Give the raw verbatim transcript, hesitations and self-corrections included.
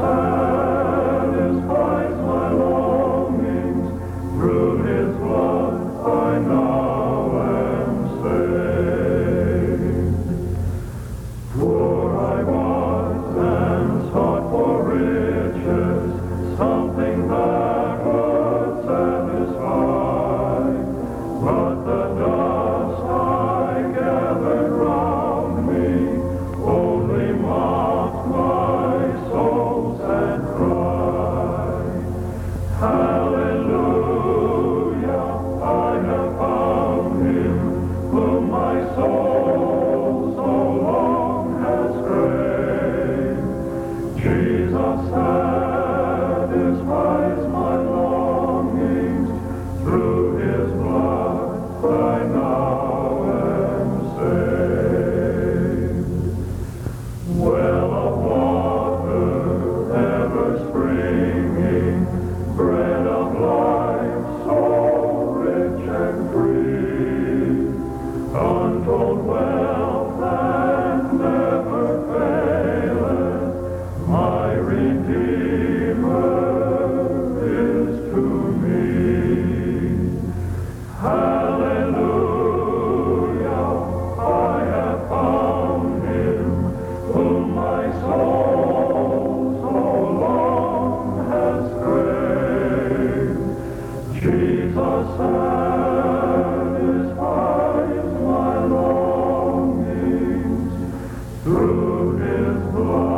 satisfies my longings. Through his blood I now am saved. For I was and sought for riches, something that would satisfy. But the dust I gathered round me only mocked my soul's sad cry. Hallelujah, I have found him whom my soul so long has craved. Jesus satisfies my longings. Through his blood I now am saved. Well of water ever springing, bread of life so rich and free, untold wealth that never faileth, my Redeemer is to me. Hallelujah, I have found him whom my soul so long has craved. Jesus satisfies my longings. Through his blood